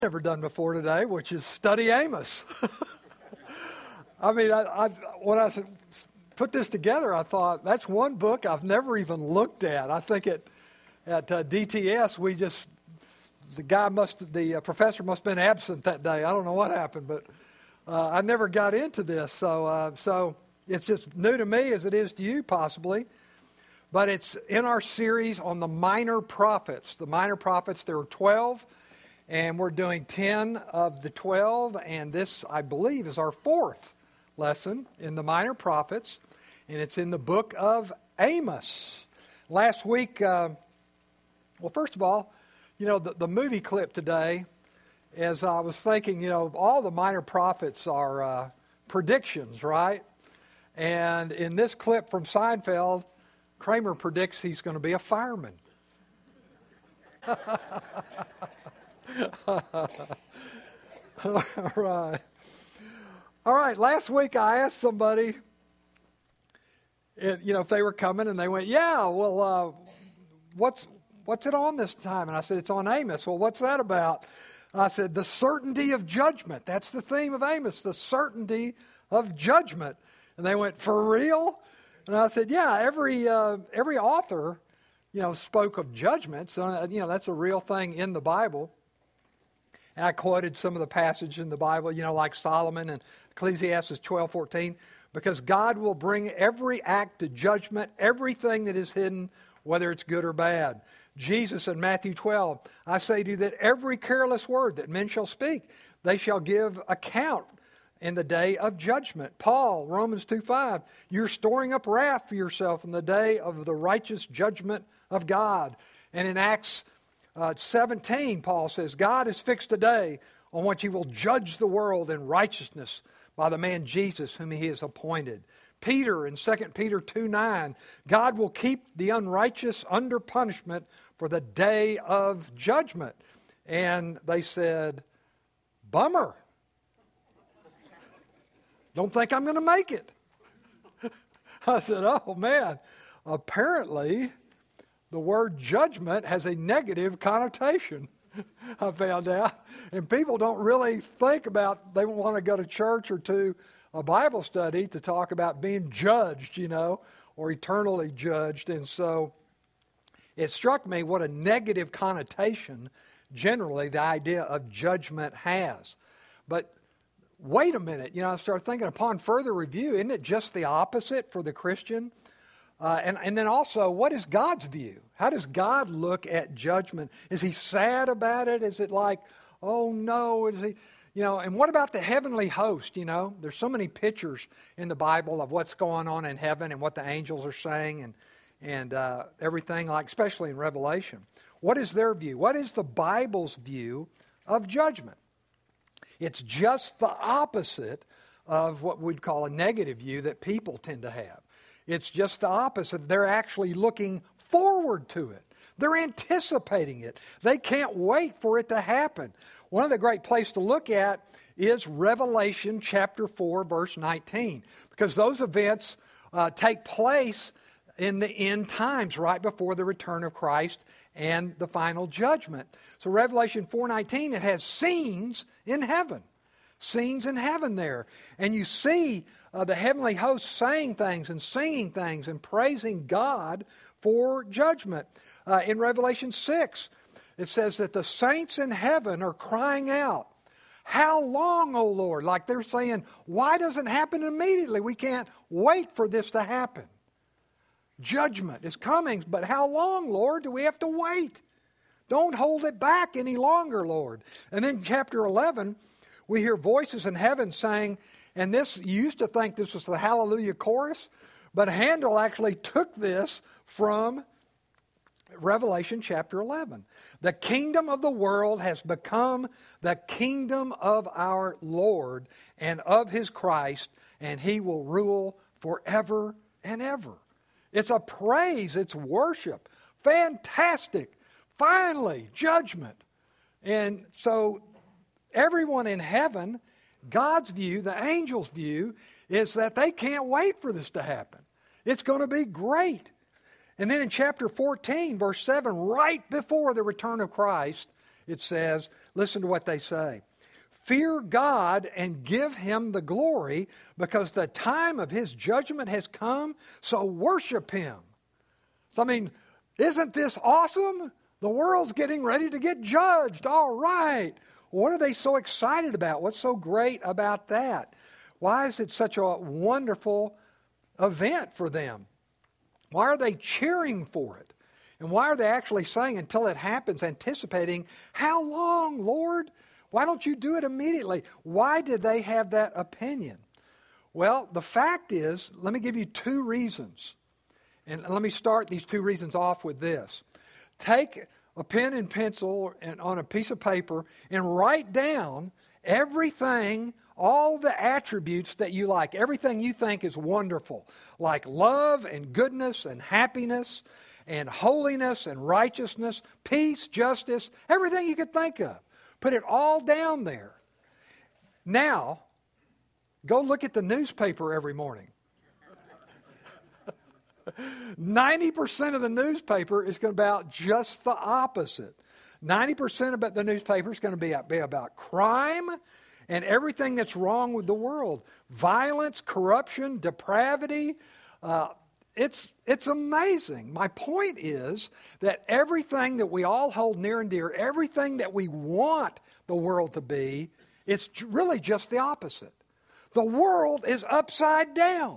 Never done before today, which is study Amos. I mean, when I put this together, I thought that's one book I've never even looked at. I think at DTS the professor must have been absent that day. I don't know what happened, but I never got into this. So it's just new to me as it is to you possibly. But it's in our series on the minor prophets. The minor prophets, there are 12. And we're doing 10 of the 12, and this, I believe, is our fourth lesson in the minor prophets, and it's in the book of Amos. Last week, first of all, the movie clip today, as I was thinking, all the minor prophets are predictions, right? And in this clip from Seinfeld, Kramer predicts he's going to be a fireman. All right. Last week I asked somebody, if they were coming, and they went, "Yeah, well, what's it on this time?" And I said, "It's on Amos." "Well, what's that about?" I said, "The certainty of judgment." That's the theme of Amos, the certainty of judgment. And they went, "For real?" And I said, "Yeah, every author, spoke of judgment. So, that's a real thing in the Bible." And I quoted some of the passages in the Bible, like Solomon and Ecclesiastes 12:14, because God will bring every act to judgment, everything that is hidden, whether it's good or bad. Jesus in Matthew 12, "I say to you that every careless word that men shall speak, they shall give account in the day of judgment." Paul, Romans 2:5, "You're storing up wrath for yourself in the day of the righteous judgment of God." And in Acts 17, Paul says, "God has fixed a day on which he will judge the world in righteousness by the man Jesus whom he has appointed." Peter in 2 Peter 2:9, "God will keep the unrighteous under punishment for the day of judgment." And they said, "Bummer. Don't think I'm going to make it." I said, "Oh man, apparently the word judgment has a negative connotation," I found out. And people don't really think about, they want to go to church or to a Bible study to talk about being judged, or eternally judged. And so it struck me what a negative connotation generally the idea of judgment has. But wait a minute, I started thinking upon further review, isn't it just the opposite for the Christian? And then also, what is God's view? How does God look at judgment? Is he sad about it? Is it like, oh no, is he, and what about the heavenly host? There's so many pictures in the Bible of what's going on in heaven and what the angels are saying and everything, like especially in Revelation. What is their view? What is the Bible's view of judgment? It's just the opposite of what we'd call a negative view that people tend to have. It's just the opposite. They're actually looking forward to it. They're anticipating it. They can't wait for it to happen. One of the great places to look at is Revelation chapter 4, verse 19, because those events take place in the end times, right before the return of Christ and the final judgment. So Revelation 4:19, it has scenes in heaven. Scenes in heaven there. And you see the heavenly host saying things and singing things and praising God for judgment. In Revelation 6, it says that the saints in heaven are crying out, "How long, O Lord?" Like they're saying, why doesn't it happen immediately? We can't wait for this to happen. Judgment is coming, but how long, Lord? Do we have to wait? Don't hold it back any longer, Lord. And then chapter 11, we hear voices in heaven saying, and this, you used to think this was the Hallelujah chorus, but Handel actually took this from Revelation chapter 11. "The kingdom of the world has become the kingdom of our Lord and of his Christ, and he will rule forever and ever." It's a praise, it's worship. Fantastic. Finally, judgment. And so everyone in heaven, God's view, the angels' view, is that they can't wait for this to happen. It's going to be great. And then in chapter 14, verse 7, right before the return of Christ, it says, listen to what they say. Fear God and give him the glory, because the time of his judgment has come, so worship him. So, I mean, isn't this awesome? The world's getting ready to get judged. All right. What are they so excited about? What's so great about that? Why is it such a wonderful event for them? Why are they cheering for it? And why are they actually saying, until it happens, anticipating, how long, Lord? Why don't you do it immediately? Why did they have that opinion? Well, the fact is, let me give you two reasons. And let me start these two reasons off with this. Take a pen and pencil and on a piece of paper and write down everything, all the attributes that you like, everything you think is wonderful, like love and goodness and happiness and holiness and righteousness, peace, justice, everything you could think of. Put it all down there. Now, go look at the newspaper every morning. 90% of the newspaper is going to be about just the opposite. 90% of the newspaper is going to be about crime and everything that's wrong with the world. Violence, corruption, depravity. It's amazing. My point is that everything that we all hold near and dear, everything that we want the world to be, it's really just the opposite. The world is upside down.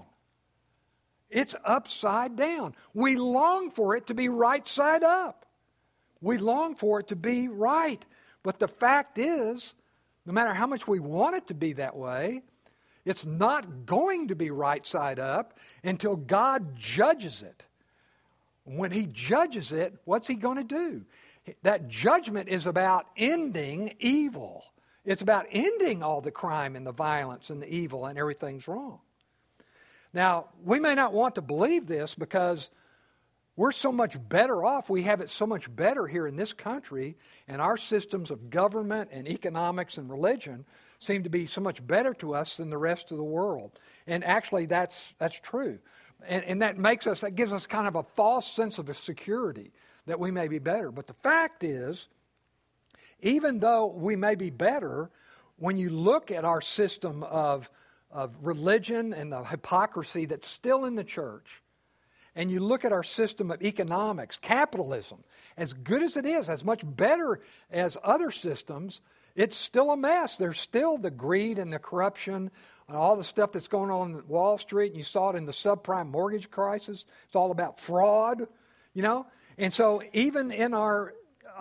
It's upside down. We long for it to be right side up. We long for it to be right. But the fact is, no matter how much we want it to be that way, it's not going to be right side up until God judges it. When he judges it, what's he going to do? That judgment is about ending evil. It's about ending all the crime and the violence and the evil and everything's wrong. Now, we may not want to believe this because we're so much better off. We have it so much better here in this country, and our systems of government and economics and religion seem to be so much better to us than the rest of the world. And actually, that's true. And that gives us kind of a false sense of security that we may be better. But the fact is, even though we may be better, when you look at our system of religion and the hypocrisy that's still in the church, and you look at our system of economics, capitalism, as good as it is, as much better as other systems, it's still a mess. There's still the greed and the corruption and all the stuff that's going on at Wall Street. And you saw it in the subprime mortgage crisis. It's all about fraud, you know. And so even in our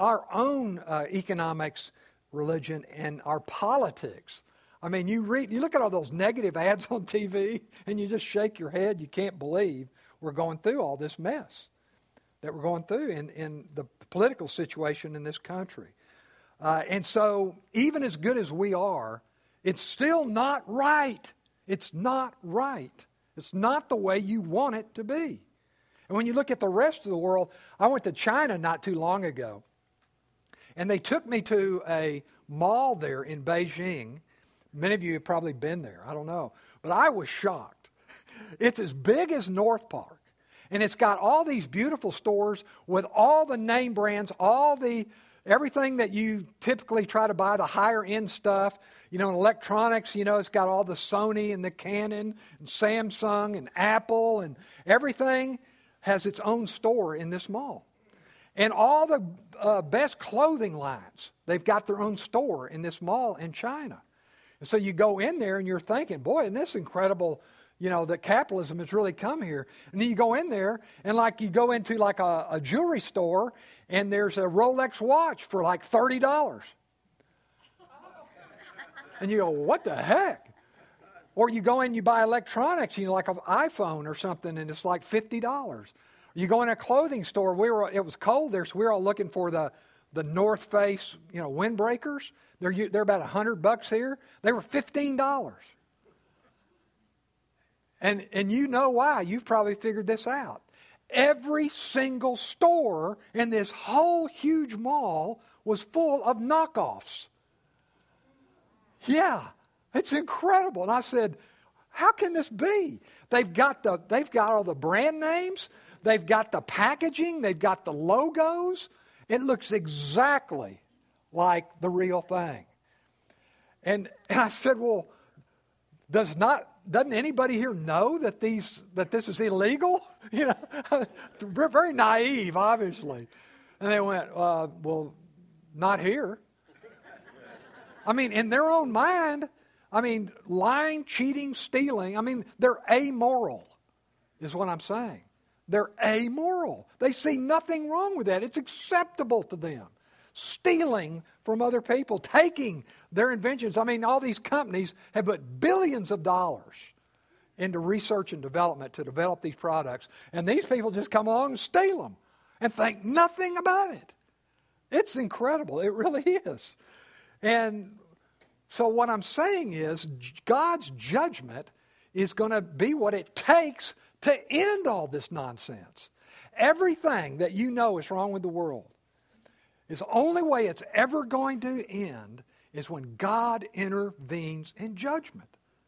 own economics, religion, and our politics, I mean, you look at all those negative ads on TV and you just shake your head. You can't believe we're going through all this mess that we're going through in the political situation in this country. And so even as good as we are, it's still not right. It's not right. It's not the way you want it to be. And when you look at the rest of the world, I went to China not too long ago. And they took me to a mall there in Beijing. Many of you have probably been there. I don't know. But I was shocked. It's as big as North Park. And it's got all these beautiful stores with all the name brands, everything that you typically try to buy, the higher end stuff. You know, in electronics, you know, it's got all the Sony and the Canon and Samsung and Apple, and everything has its own store in this mall. And all the best clothing lines, they've got their own store in this mall in China. And so you go in there and you're thinking, boy, isn't this incredible, you know, that capitalism has really come here. And then you go in there and like you go into like a jewelry store and there's a Rolex watch for like $30. And you go, what the heck? Or you go in, you buy electronics, you know, like an iPhone or something, and it's like $50. You go in a clothing store, it was cold there, so we were all looking for the North Face, you know, windbreakers. They're about $100 here. They were $15. And you know why. You've probably figured this out. Every single store in this whole huge mall was full of knockoffs. Yeah, it's incredible. And I said, how can this be? They've got all the brand names. They've got the packaging. They've got the logos. It looks exactly like the real thing. And I said, well, doesn't anybody here know that this is illegal? You know, very naive, obviously. And they went, well, not here. I mean, in their own mind, lying, cheating, stealing, they're amoral, is what I'm saying. They're amoral. They see nothing wrong with that. It's acceptable to them. Stealing from other people, taking their inventions. All these companies have put billions of dollars into research and development to develop these products, and these people just come along and steal them and think nothing about it. It's incredible. It really is. And so what I'm saying is God's judgment is going to be what it takes to end all this nonsense. Everything that you know is wrong with the world, is the only way it's ever going to end is when God intervenes in judgment.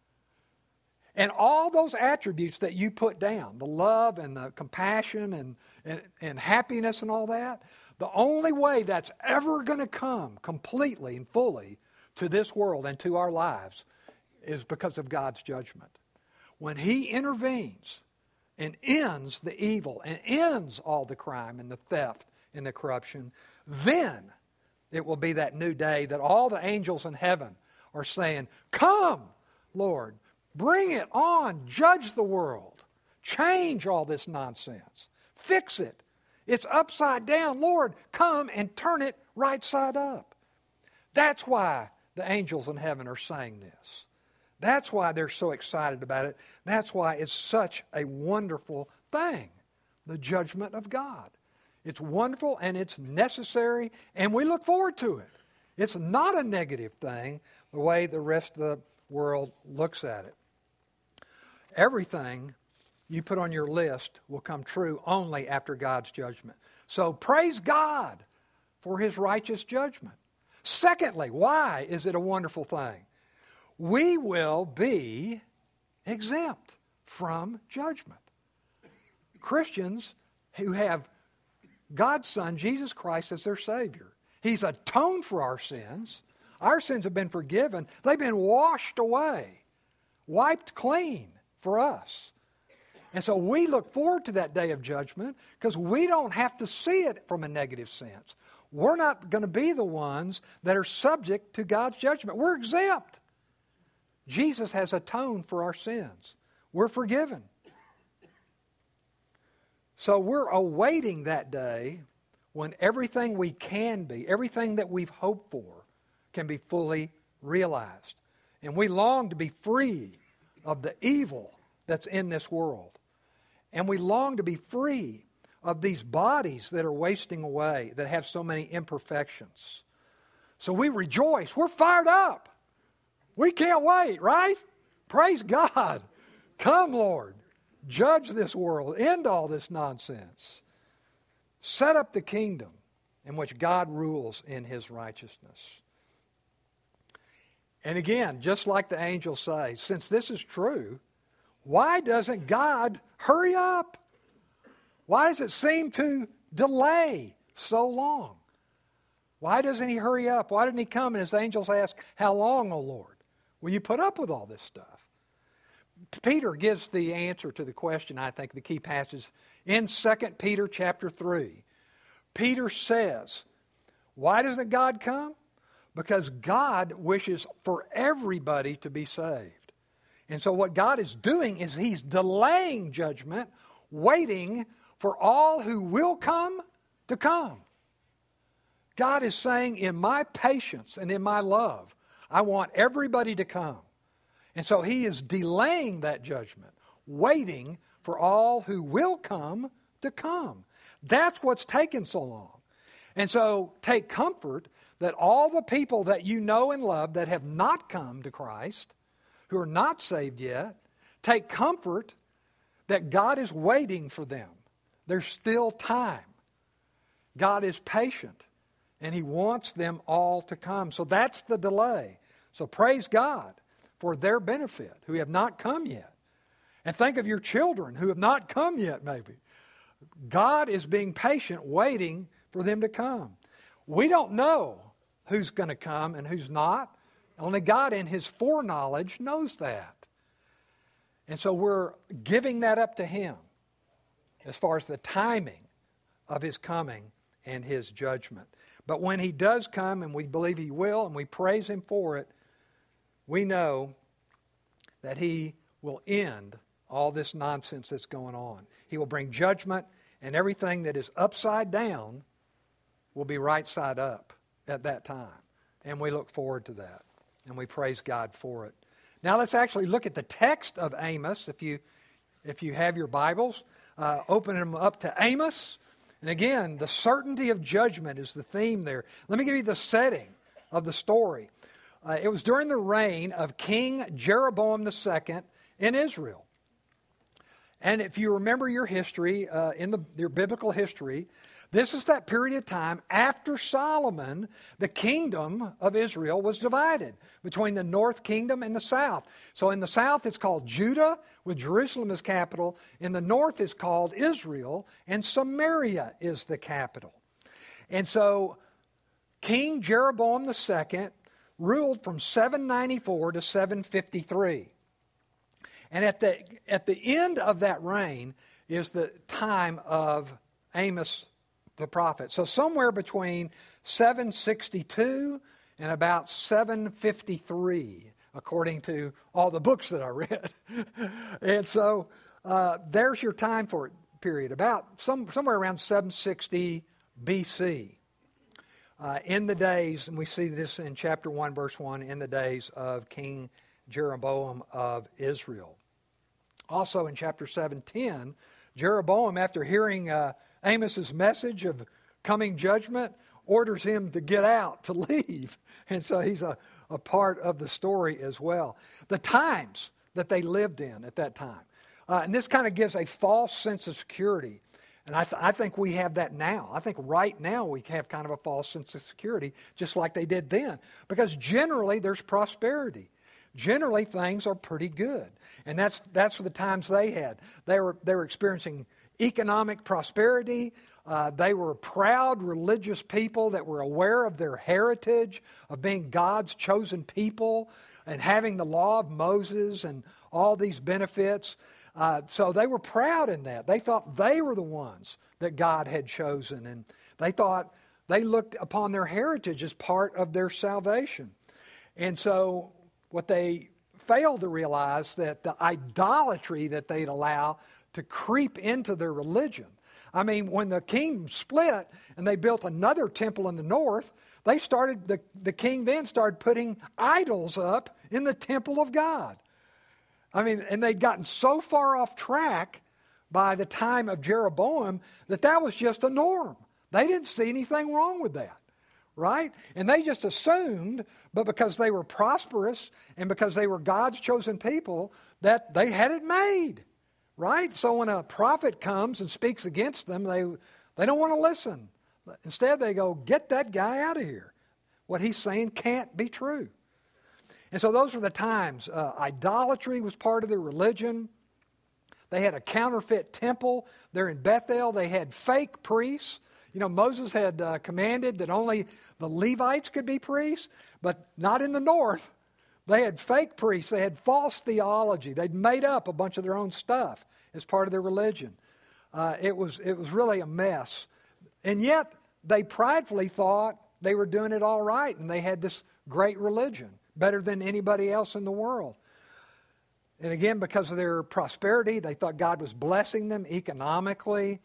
And all those attributes that you put down, the love and the compassion and happiness and all that, the only way that's ever going to come completely and fully to this world and to our lives is because of God's judgment. When He intervenes and ends the evil and ends all the crime and the theft and the corruption, then it will be that new day that all the angels in heaven are saying, "Come, Lord, bring it on, judge the world, change all this nonsense, fix it. It's upside down. Lord, come and turn it right side up." That's why the angels in heaven are saying this. That's why they're so excited about it. That's why it's such a wonderful thing, the judgment of God. It's wonderful and it's necessary, and we look forward to it. It's not a negative thing the way the rest of the world looks at it. Everything you put on your list will come true only after God's judgment. So praise God for His righteous judgment. Secondly, why is it a wonderful thing? We will be exempt from judgment. Christians who have God's Son, Jesus Christ, as their Savior. He's atoned for our sins. Our sins have been forgiven. They've been washed away, wiped clean for us. And so we look forward to that day of judgment because we don't have to see it from a negative sense. We're not going to be the ones that are subject to God's judgment. We're exempt. Jesus has atoned for our sins. We're forgiven. So we're awaiting that day when everything we can be, everything that we've hoped for, can be fully realized. And we long to be free of the evil that's in this world. And we long to be free of these bodies that are wasting away, that have so many imperfections. So we rejoice. We're fired up. We can't wait, right? Praise God. Come, Lord. Judge this world. End all this nonsense. Set up the kingdom in which God rules in His righteousness. And again, just like the angels say, since this is true, why doesn't God hurry up? Why does it seem to delay so long? Why doesn't He hurry up? Why didn't He come? And His angels ask, "How long, O Lord, will you put up with all this stuff?" Peter gives the answer to the question, I think, the key passage in 2 Peter chapter 3. Peter says, why doesn't God come? Because God wishes for everybody to be saved. And so what God is doing is He's delaying judgment, waiting for all who will come to come. God is saying, in my patience and in my love, I want everybody to come. And so He is delaying that judgment, waiting for all who will come to come. That's what's taken so long. And so take comfort that all the people that you know and love that have not come to Christ, who are not saved yet, take comfort that God is waiting for them. There's still time. God is patient, and He wants them all to come. So that's the delay. So praise God for their benefit, who have not come yet. And think of your children who have not come yet, maybe. God is being patient, waiting for them to come. We don't know who's going to come and who's not. Only God in His foreknowledge knows that. And so we're giving that up to Him as far as the timing of His coming and His judgment. But when He does come, and we believe He will, and we praise Him for it, we know that He will end all this nonsense that's going on. He will bring judgment, and everything that is upside down will be right side up at that time. And we look forward to that, and we praise God for it. Now let's actually look at the text of Amos. If you have your Bibles, open them up to Amos. And again, the certainty of judgment is the theme there. Let me give you the setting of the story. It was during the reign of King Jeroboam II in Israel. And if you remember your history, your biblical history, this is that period of time after Solomon, the kingdom of Israel was divided between the north kingdom and the south. So in the south it's called Judah, with Jerusalem as capital. In the north it's called Israel, and Samaria is the capital. And so King Jeroboam II ruled from 794 to 753. And at the end of that reign is the time of Amos the prophet. So somewhere between 762 and about 753, according to all the books that I read. And so there's your time for period, about somewhere around 760 BC. In the days, and we see this in chapter 1, verse 1, in the days of King Jeroboam of Israel. Also in chapter 7:10, Jeroboam, after hearing Amos's message of coming judgment, orders him to get out, to leave. And so he's a part of the story as well. The times that they lived in at that time. And this kind of gives a false sense of security. And I think we have that now. I think right now we have kind of a false sense of security, just like they did then. Because generally there's prosperity. Generally things are pretty good. And that's the times they had. They were experiencing economic prosperity. They were proud religious people that were aware of their heritage, of being God's chosen people, and having the law of Moses and all these benefits. So they were proud in that. They thought they were the ones that God had chosen. And they thought they looked upon their heritage as part of their salvation. And so what they failed to realize, that the idolatry that they'd allow to creep into their religion. I mean, when the kingdom split and they built another temple in the north, the king then started putting idols up in the temple of God. I mean, and they'd gotten so far off track by the time of Jeroboam that was just a norm. They didn't see anything wrong with that, right? And they just assumed, but because they were prosperous and because they were God's chosen people, that they had it made, right? So when a prophet comes and speaks against them, they don't want to listen. Instead, they go, get that guy out of here. What he's saying can't be true. And so those were the times. Idolatry was part of their religion. They had a counterfeit temple there in Bethel. They had fake priests. You know, Moses had commanded that only the Levites could be priests, but not in the north. They had fake priests. They had false theology. They'd made up a bunch of their own stuff as part of their religion. It was really a mess. And yet, they pridefully thought they were doing it all right, and they had this great religion, better than anybody else in the world. And again, because of their prosperity, they thought God was blessing them economically.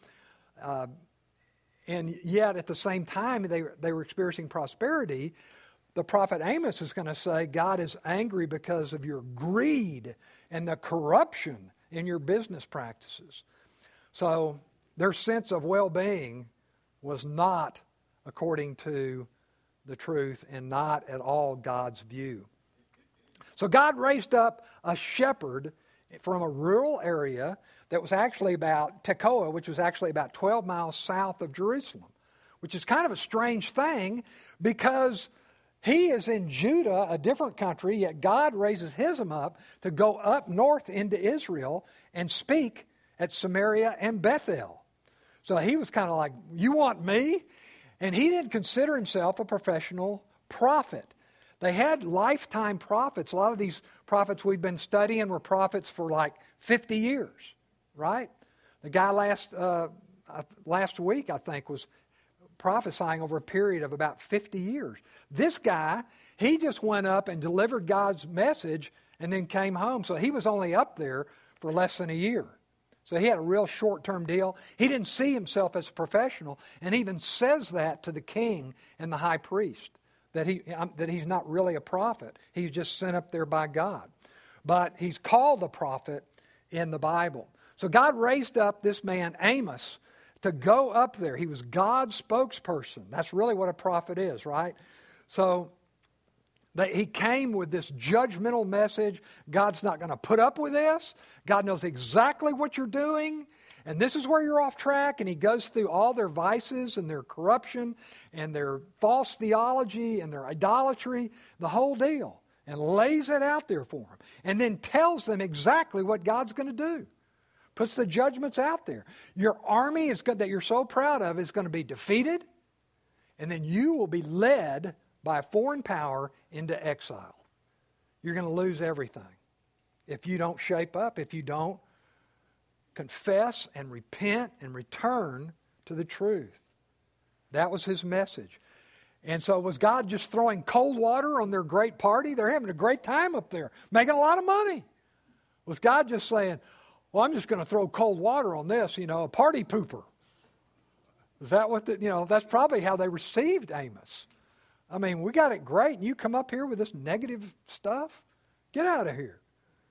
And yet, at the same time, they were experiencing prosperity. The prophet Amos is going to say, God is angry because of your greed and the corruption in your business practices. So their sense of well-being was not according to the truth and not at all God's view. So God raised up a shepherd from a rural area that was actually about Tekoa, which was actually about 12 miles south of Jerusalem, which is kind of a strange thing because he is in Judah, a different country, yet God raises him up to go up north into Israel and speak at Samaria and Bethel. So he was kind of like, you want me? And he didn't consider himself a professional prophet. They had lifetime prophets. A lot of these prophets we've been studying were prophets for like 50 years, right? The guy last week, I think, was prophesying over a period of about 50 years. This guy, he just went up and delivered God's message and then came home. So he was only up there for less than a year. So he had a real short-term deal. He didn't see himself as a professional, and even says that to the king and the high priest, that he's not really a prophet. He's just sent up there by God. But he's called a prophet in the Bible. So God raised up this man, Amos, to go up there. He was God's spokesperson. That's really what a prophet is, right? So he came with this judgmental message. God's not going to put up with this. God knows exactly what you're doing, and this is where you're off track. And he goes through all their vices and their corruption and their false theology and their idolatry, the whole deal, and lays it out there for them. And then tells them exactly what God's going to do. Puts the judgments out there. Your army that you're so proud of is going to be defeated, and then you will be led by a foreign power into exile. You're going to lose everything if you don't shape up, if you don't confess and repent and return to the truth. That was his message. And so was God just throwing cold water on their great party? They're having a great time up there, making a lot of money. Was God just saying, well, I'm just going to throw cold water on this, a party pooper? Is that what that's probably how they received Amos. I mean, we got it great, and you come up here with this negative stuff? Get out of here.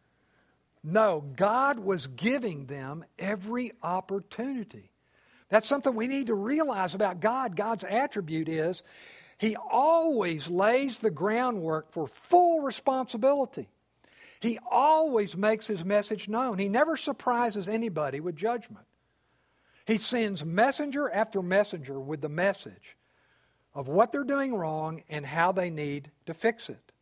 No, God was giving them every opportunity. That's something we need to realize about God. God's attribute is he always lays the groundwork for full responsibility. He always makes his message known. He never surprises anybody with judgment. He sends messenger after messenger with the message of what they're doing wrong and how they need to fix it.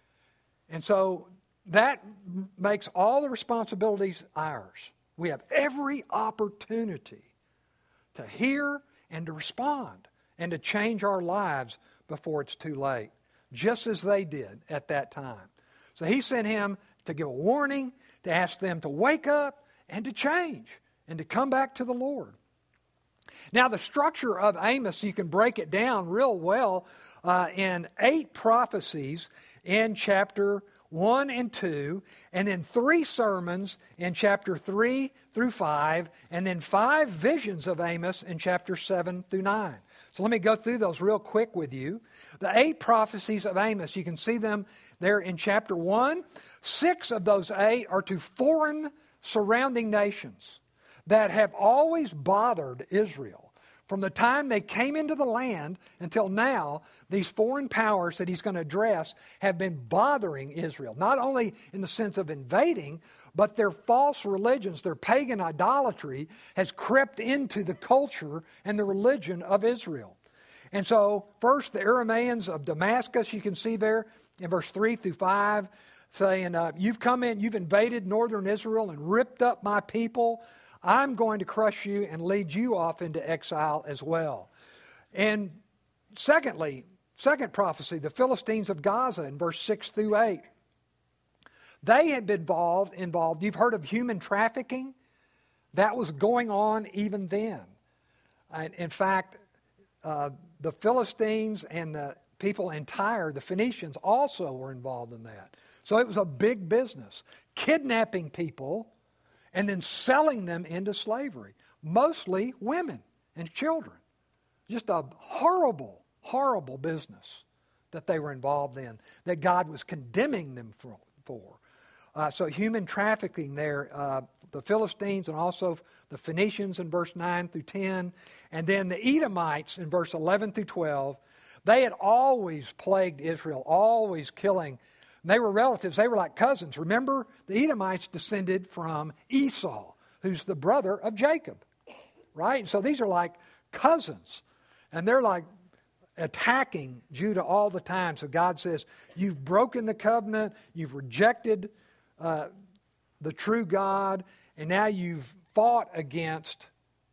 And so that makes all the responsibilities ours. We have every opportunity to hear and to respond and to change our lives before it's too late, just as they did at that time. So he sent him to give a warning, to ask them to wake up and to change and to come back to the Lord. Now, the structure of Amos, you can break it down real well in 8 prophecies in chapter 1 and 2, and then 3 sermons in chapter 3 through 5, and then 5 visions of Amos in chapter 7 through 9. So let me go through those real quick with you. The 8 prophecies of Amos, you can see them there in chapter 1. 6 of those 8 are to foreign surrounding nations that have always bothered Israel. From the time they came into the land until now, these foreign powers that he's going to address have been bothering Israel. Not only in the sense of invading, but their false religions, their pagan idolatry has crept into the culture and the religion of Israel. And so, first, the Arameans of Damascus, you can see there in verse 3 through 5, saying, you've come in, you've invaded northern Israel and ripped up my people. I'm going to crush you and lead you off into exile as well. And secondly, second prophecy, the Philistines of Gaza in verse 6 through 8. They had been involved. You've heard of human trafficking? That was going on even then. And in fact, the Philistines and the people in Tyre, the Phoenicians, also were involved in that. So it was a big business. Kidnapping people and then selling them into slavery. Mostly women and children. Just a horrible, horrible business that they were involved in, that God was condemning them for. So human trafficking there, the Philistines and also the Phoenicians in verse 9 through 10, and then the Edomites in verse 11 through 12, they had always plagued Israel, always killing. And they were relatives, they were like cousins. Remember, the Edomites descended from Esau, who's the brother of Jacob, right? So these are like cousins, and they're like attacking Judah all the time. So God says, you've broken the covenant, you've rejected the true God, and now you've fought against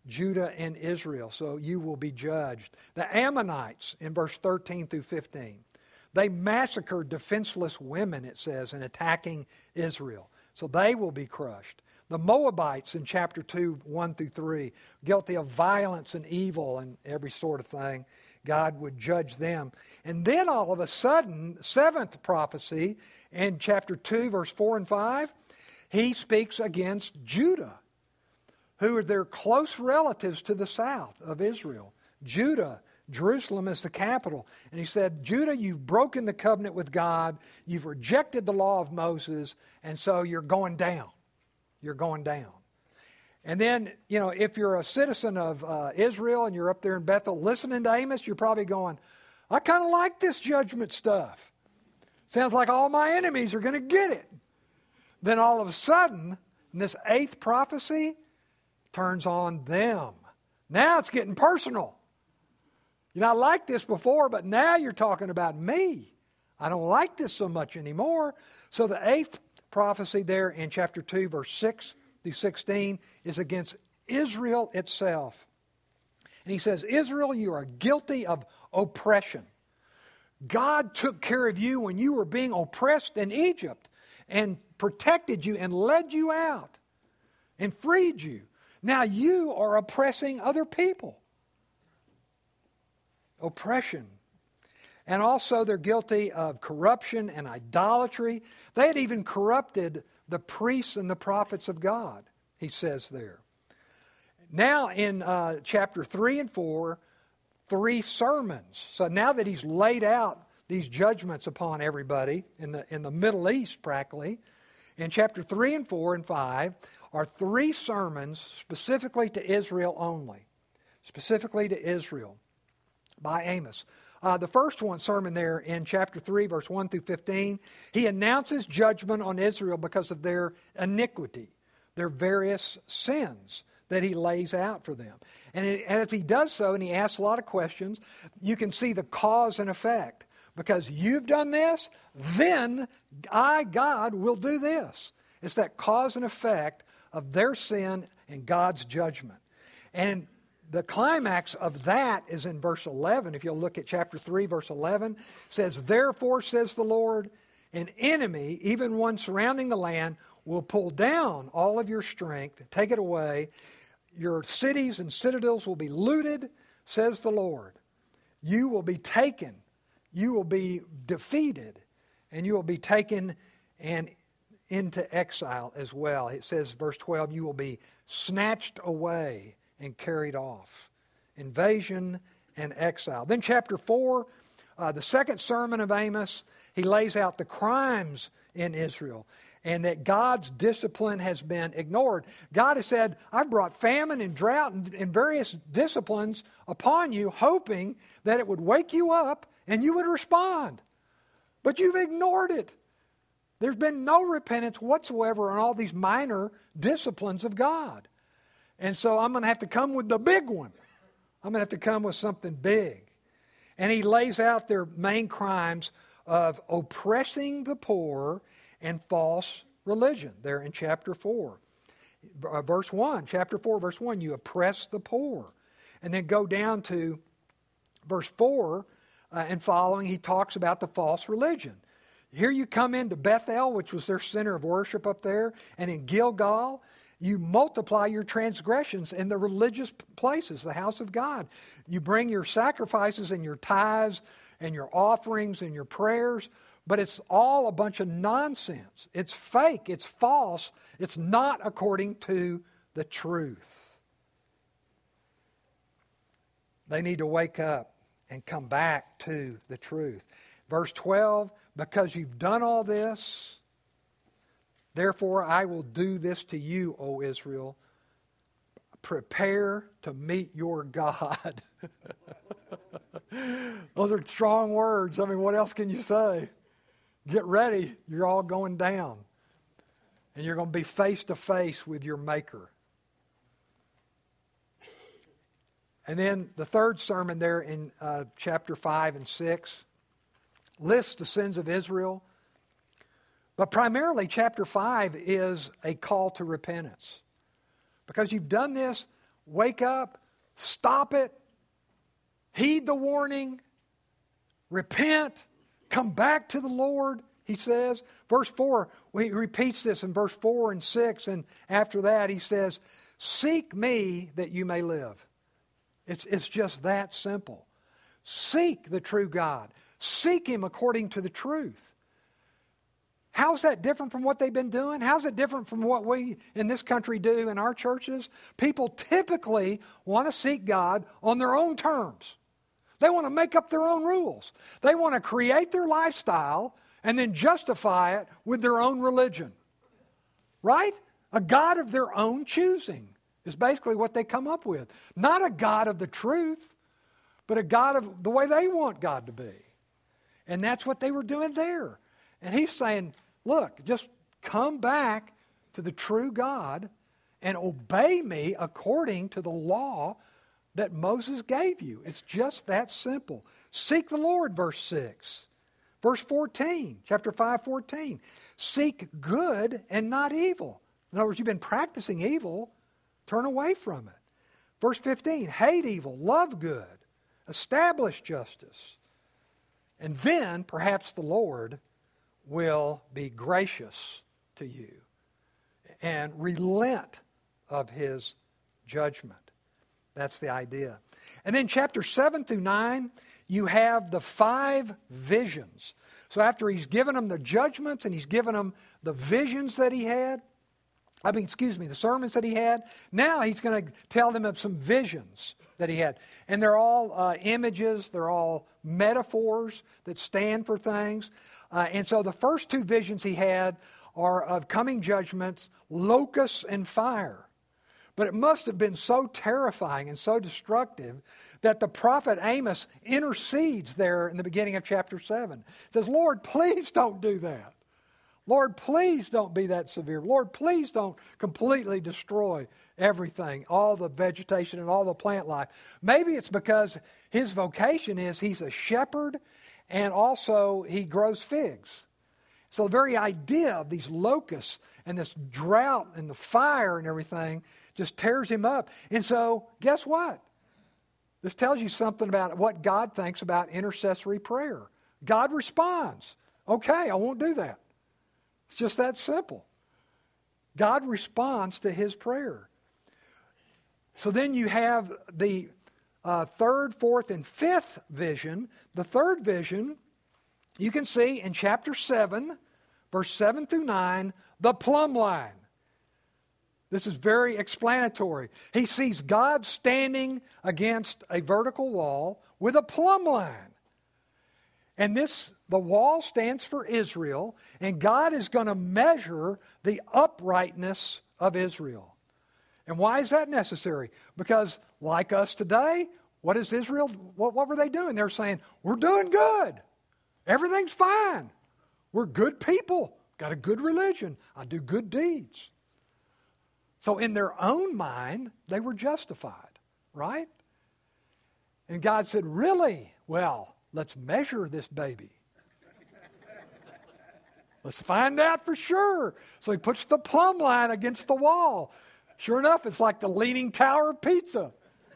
Judah and Israel, so you will be judged. The Ammonites, in verse 13 through 15, they massacred defenseless women, it says, in attacking Israel. So they will be crushed. The Moabites in chapter 2, 1 through 3, guilty of violence and evil and every sort of thing. God would judge them. And then all of a sudden, seventh prophecy in chapter 2, verse 4 and 5, he speaks against Judah, who are their close relatives to the south of Israel. Judah, Jerusalem is the capital. And he said, Judah, you've broken the covenant with God. You've rejected the law of Moses. And so you're going down. You're going down. And then, if you're a citizen of Israel and you're up there in Bethel listening to Amos, you're probably going, I kind of like this judgment stuff. Sounds like all my enemies are going to get it. Then all of a sudden, this eighth prophecy turns on them. Now it's getting personal. I liked this before, but now you're talking about me. I don't like this so much anymore. So the eighth prophecy there in chapter 2, verse 6 through 16 is against Israel itself. And he says, Israel, you are guilty of oppression. God took care of you when you were being oppressed in Egypt and protected you and led you out and freed you. Now you are oppressing other people. Oppression. And also they're guilty of corruption and idolatry. They had even corrupted the priests and the prophets of God, he says there. Now in chapter 3 and 4, 3 sermons. So now that he's laid out these judgments upon everybody in the Middle East practically, in chapter 3 and 4 and 5 are 3 sermons specifically to Israel only. Specifically to Israel by Amos. The first sermon there in chapter 3, verse 1 through 15, he announces judgment on Israel because of their iniquity, their various sins that he lays out for them. And as he does so, and he asks a lot of questions, you can see the cause and effect. Because you've done this, then I, God, will do this. It's that cause and effect of their sin and God's judgment. And the climax of that is in verse 11. If you'll look at chapter 3, verse 11, it says, Therefore, says the Lord, an enemy, even one surrounding the land, will pull down all of your strength, take it away. Your cities and citadels will be looted, says the Lord. You will be taken. You will be defeated. And you will be taken and into exile as well. It says, verse 12, you will be snatched away and carried off. Invasion and exile. Then chapter 4, the second sermon of Amos, he lays out the crimes in Israel and that God's discipline has been ignored. God has said, I've brought famine and drought and various disciplines upon you, hoping that it would wake you up and you would respond. But you've ignored it. There's been no repentance whatsoever on all these minor disciplines of God. And so I'm going to have to come with the big one. I'm going to have to come with something big. And he lays out their main crimes of oppressing the poor and false religion there in chapter 4. Verse 1, chapter 4, verse 1, you oppress the poor. And then go down to verse 4 and following, he talks about the false religion. Here you come into Bethel, which was their center of worship up there, and in Gilgal, you multiply your transgressions in the religious places, the house of God. You bring your sacrifices and your tithes and your offerings and your prayers, but it's all a bunch of nonsense. It's fake. It's false. It's not according to the truth. They need to wake up and come back to the truth. Verse 12, because you've done all this, therefore I will do this to you, O Israel. Prepare to meet your God. Those are strong words. I mean, what else can you say? Get ready. You're all going down. And you're going to be face to face with your Maker. And then the third sermon there in chapter 5 and 6 lists the sins of Israel. But primarily, chapter 5 is a call to repentance. Because you've done this, wake up, stop it, heed the warning, repent, come back to the Lord, he says. Verse 4, he repeats this in verse 4 and 6, and after that he says, seek me that you may live. It's just that simple. Seek the true God. Seek him according to the truth. How's that different from what they've been doing? How's it different from what we in this country do in our churches? People typically want to seek God on their own terms. They want to make up their own rules. They want to create their lifestyle and then justify it with their own religion. Right? A God of their own choosing is basically what they come up with. Not a God of the truth, but a God of the way they want God to be. And that's what they were doing there. And he's saying, look, just come back to the true God and obey me according to the law that Moses gave you. It's just that simple. Seek the Lord, verse 6. Verse 14, chapter 5:14. Seek good and not evil. In other words, you've been practicing evil. Turn away from it. Verse 15, hate evil, love good, establish justice. And then perhaps the Lord will be gracious to you and relent of his judgment. That's the idea. And then chapter 7 through 9, you have the 5 visions. So after he's given them the judgments and he's given them the visions that he had, the sermons that he had, now he's going to tell them of some visions that he had. And they're all images, they're all metaphors that stand for things. And so the first 2 visions he had are of coming judgments, locusts and fire. But it must have been so terrifying and so destructive that the prophet Amos intercedes there in the beginning of chapter 7. He says, Lord, please don't do that. Lord, please don't be that severe. Lord, please don't completely destroy everything, all the vegetation and all the plant life. Maybe it's because his vocation is he's a shepherd and also he grows figs. So the very idea of these locusts and this drought and the fire and everything just tears him up. And so guess what? This tells you something about what God thinks about intercessory prayer. God responds. Okay, I won't do that. It's just that simple. God responds to his prayer. So then you have the 3rd, 4th, and 5th vision. The 3rd vision, you can see in chapter 7, verse 7 through 9, the plumb line. This is very explanatory. He sees God standing against a vertical wall with a plumb line. And the wall stands for Israel, and God is going to measure the uprightness of Israel. And why is that necessary? Because like us today, what is Israel? What were they doing? They're saying, we're doing good. Everything's fine. We're good people. Got a good religion. I do good deeds. So in their own mind, they were justified, right? And God said, really? Well, let's measure this baby. Let's find out for sure. So he puts the plumb line against the wall. Sure enough, it's like the Leaning Tower of Pizza.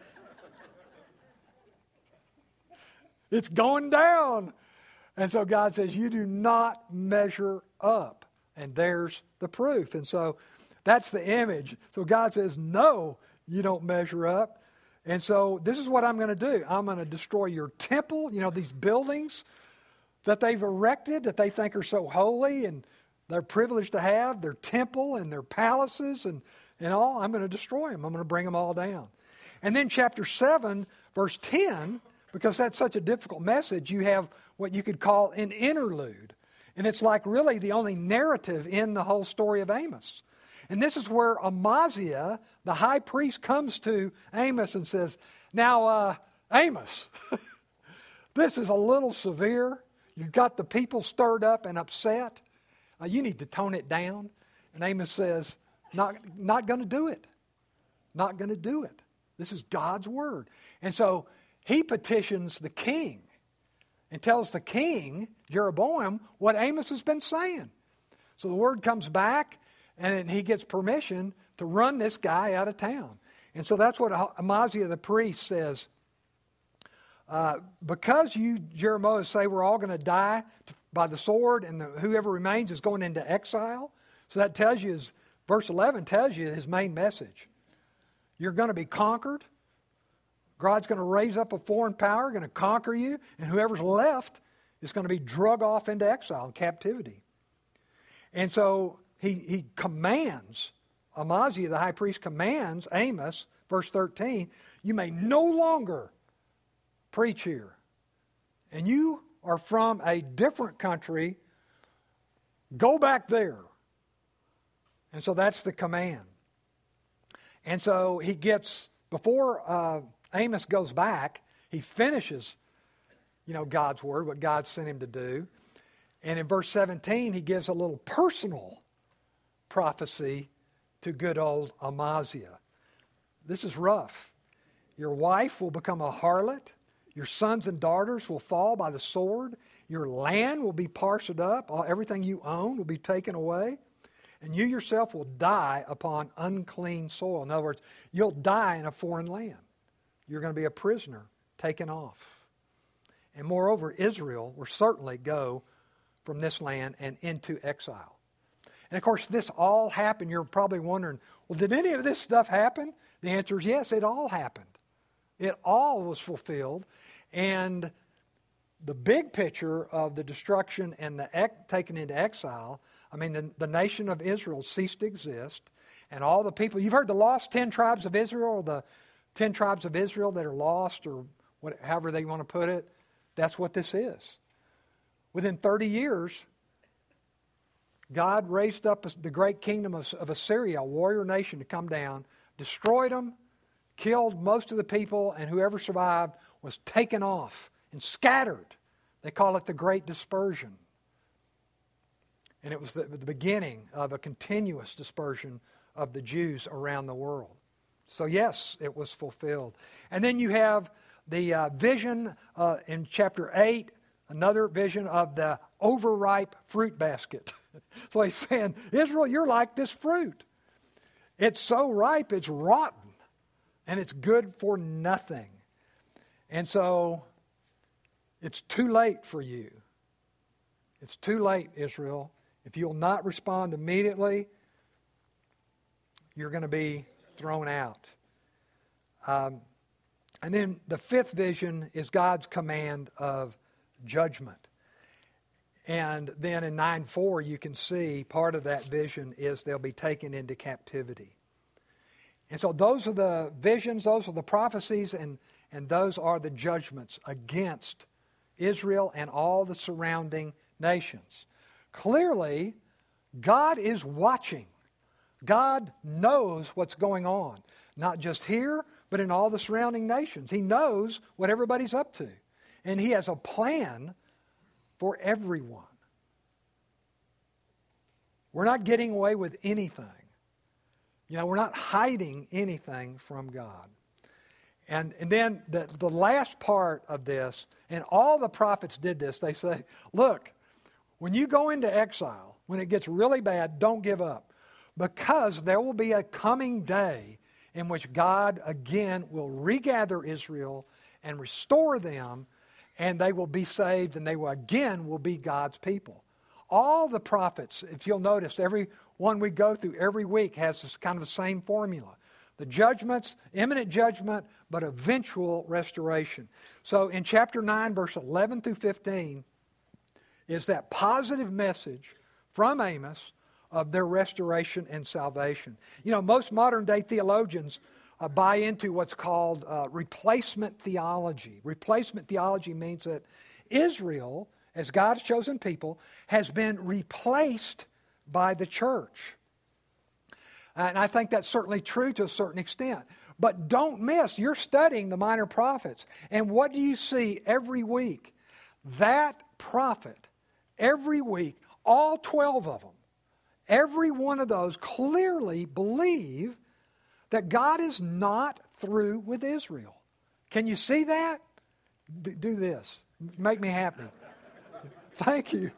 It's going down. And so God says, you do not measure up. And there's the proof. And so that's the image. So God says, no, you don't measure up. And so this is what I'm going to do. I'm going to destroy your temple, these buildings that they've erected that they think are so holy and they're privileged to have, their temple and their palaces and all. I'm going to destroy them. I'm going to bring them all down. And then chapter 7, verse 10, because that's such a difficult message, you have what you could call an interlude. And it's like really the only narrative in the whole story of Amos. And this is where Amaziah, the high priest, comes to Amos and says, now, Amos, this is a little severe. You've got the people stirred up and upset. You need to tone it down. And Amos says, not going to do it. Not going to do it. This is God's word. And so he petitions the king and tells the king, Jeroboam, what Amos has been saying. So the word comes back, and he gets permission to run this guy out of town. And so that's what Amaziah the priest says. Because you, Jeremiah, say we're all going to die by the sword and whoever remains is going into exile. So that tells you, verse 11 tells you his main message. You're going to be conquered. God's going to raise up a foreign power, going to conquer you, and whoever's left is going to be drug off into exile and captivity. And so he commands, Amaziah the high priest commands Amos, verse 13, you may no longer preach here. And you are from a different country, go back there. And so that's the command. And so he gets, before Amos goes back, he finishes, God's word, what God sent him to do. And in verse 17, he gives a little personal prophecy to good old Amaziah. This is rough. Your wife will become a harlot. Your sons and daughters will fall by the sword. Your land will be parceled up. Everything you own will be taken away. And you yourself will die upon unclean soil. In other words, you'll die in a foreign land. You're going to be a prisoner, taken off. And moreover, Israel will certainly go from this land and into exile. And of course, this all happened. You're probably wondering, well, did any of this stuff happen? The answer is yes, it all happened. It all was fulfilled. And the big picture of the destruction and the taken into exile, the nation of Israel ceased to exist. And all the people, you've heard the lost 10 tribes of Israel, or the 10 tribes of Israel that are lost, or however they want to put it. That's what this is. Within 30 years, God raised up the great kingdom of Assyria, a warrior nation, to come down, destroyed them, killed most of the people, and whoever survived was taken off and scattered. They call it the Great Dispersion. And it was the beginning of a continuous dispersion of the Jews around the world. So yes, it was fulfilled. And then you have the vision in chapter 8, another vision of the overripe fruit basket. So he's saying, Israel, you're like this fruit. It's so ripe, it's rotten, and it's good for nothing. And so it's too late for you. It's too late, Israel. If you'll not respond immediately, you're going to be thrown out. And then the fifth vision is God's command of judgment. And then in 9:4 you can see part of that vision is they'll be taken into captivity. And so those are the visions, those are the prophecies, and those are the judgments against Israel and all the surrounding nations. Clearly, God is watching. God knows what's going on, not just here, but in all the surrounding nations. He knows what everybody's up to. And He has a plan for everyone. We're not getting away with anything. We're not hiding anything from God. And then the last part of this, and all the prophets did this, they say, look, when you go into exile, when it gets really bad, don't give up. Because there will be a coming day in which God again will regather Israel and restore them, and they will be saved, and they will be God's people. All the prophets, if you'll notice, every one we go through every week has this kind of the same formula. The judgments, imminent judgment, but eventual restoration. So in chapter 9, verse 11 through 15, is that positive message from Amos of their restoration and salvation. Most modern day theologians buy into what's called replacement theology. Replacement theology means that Israel, as God's chosen people, has been replaced by the church. And I think that's certainly true to a certain extent. But don't miss, you're studying the minor prophets. And what do you see every week? That prophet, every week, all 12 of them, every one of those clearly believe that God is not through with Israel. Can you see that? Do this. Make me happy. Thank you.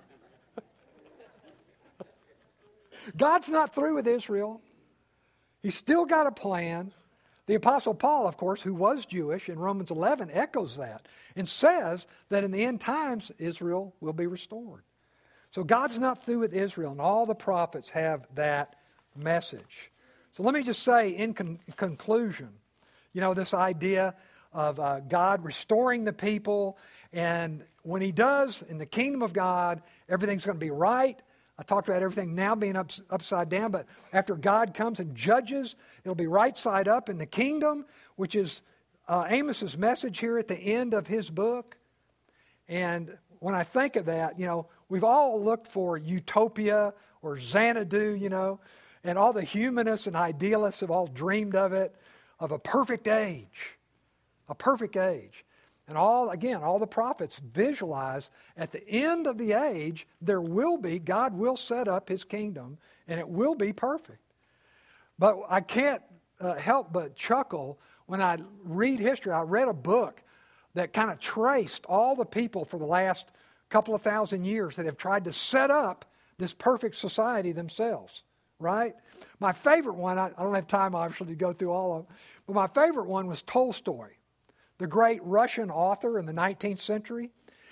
God's not through with Israel. He's still got a plan. The Apostle Paul, of course, who was Jewish, in Romans 11 echoes that and says that in the end times, Israel will be restored. So God's not through with Israel, and all the prophets have that message. So let me just say in conclusion, this idea of God restoring the people, and when He does, in the kingdom of God, everything's going to be right. I talked about everything now being upside down, but after God comes and judges, it'll be right side up in the kingdom, which is Amos's message here at the end of his book. And when I think of that, we've all looked for utopia or Xanadu, and all the humanists and idealists have all dreamed of it, of a perfect age. A perfect age. And all the prophets visualize at the end of the age, God will set up His kingdom, and it will be perfect. But I can't help but chuckle when I read history. I read a book that kind of traced all the people for the last couple of thousand years that have tried to set up this perfect society themselves, right? My favorite one, I don't have time obviously to go through all of them, but my favorite one was Tolstoy, the great Russian author in the 19th century.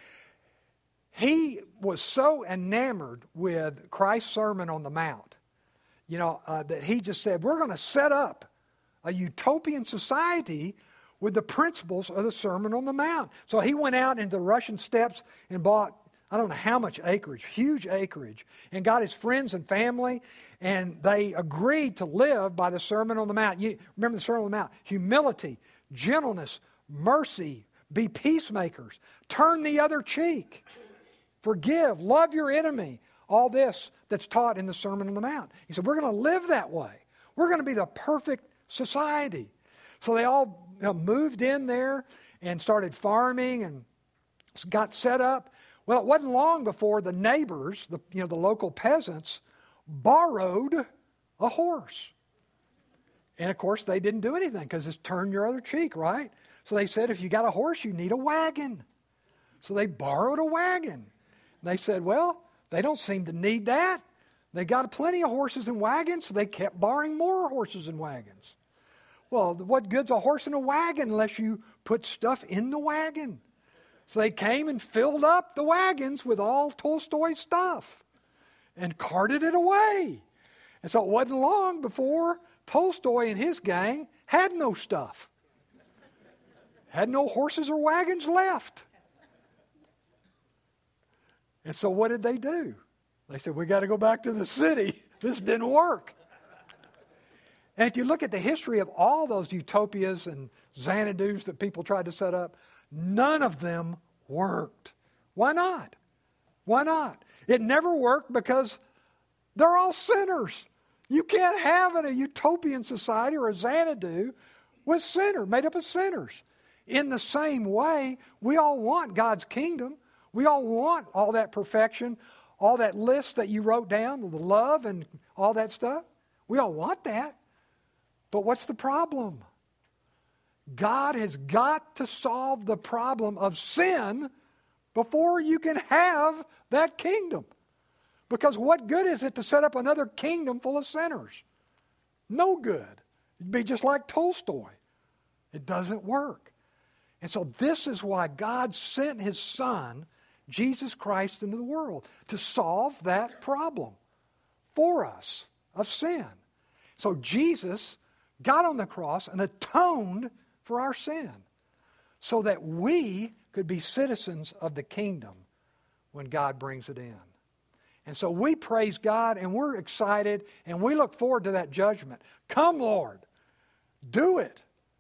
He was so enamored with Christ's Sermon on the Mount, that he just said, we're going to set up a utopian society with the principles of the Sermon on the Mount. So he went out into the Russian steppes and bought, I don't know how much acreage, huge acreage, and got his friends and family, and they agreed to live by the Sermon on the Mount. You remember the Sermon on the Mount? Humility, gentleness, mercy, be peacemakers, turn the other cheek, forgive, love your enemy, all this that's taught in the Sermon on the Mount. He said, we're going to live that way. We're going to be the perfect society. So they all moved in there and started farming and got set up. Well, it wasn't long before the neighbors, the local peasants, borrowed a horse. And of course, they didn't do anything because it's turn your other cheek, right? So they said, if you got a horse, you need a wagon. So they borrowed a wagon. And they said, well, they don't seem to need that. They got plenty of horses and wagons, so they kept borrowing more horses and wagons. Well, what good's a horse and a wagon unless you put stuff in the wagon? So they came and filled up the wagons with all Tolstoy's stuff and carted it away. And so it wasn't long before Tolstoy and his gang had no stuff. Had no horses or wagons left. And so what did they do? They said, we got to go back to the city. This didn't work. And if you look at the history of all those utopias and Xanadus that people tried to set up, none of them worked. Why not? Why not? It never worked because they're all sinners. You can't have a utopian society or a Xanadu with sinners, made up of sinners. In the same way, we all want God's kingdom. We all want all that perfection, all that list that you wrote down, the love and all that stuff. We all want that. But what's the problem? God has got to solve the problem of sin before you can have that kingdom. Because what good is it to set up another kingdom full of sinners? No good. It'd be just like Tolstoy. It doesn't work. And so this is why God sent His Son, Jesus Christ, into the world to solve that problem for us of sin. So Jesus got on the cross and atoned for our sin so that we could be citizens of the kingdom when God brings it in. And so we praise God and we're excited and we look forward to that judgment. Come, Lord, do it.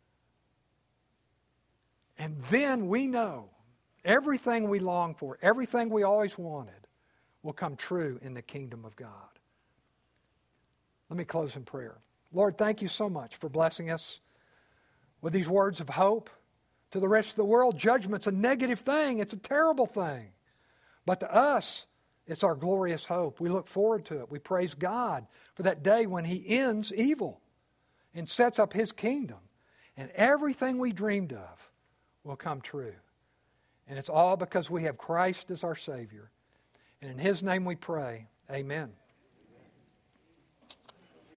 And then we know everything we long for, everything we always wanted, will come true in the kingdom of God. Let me close in prayer. Lord, thank you so much for blessing us with these words of hope. To the rest of the world, judgment's a negative thing. It's a terrible thing. But to us, it's our glorious hope. We look forward to it. We praise God for that day when He ends evil and sets up His kingdom. And everything we dreamed of will come true. And it's all because we have Christ as our Savior. And in His name we pray. Amen.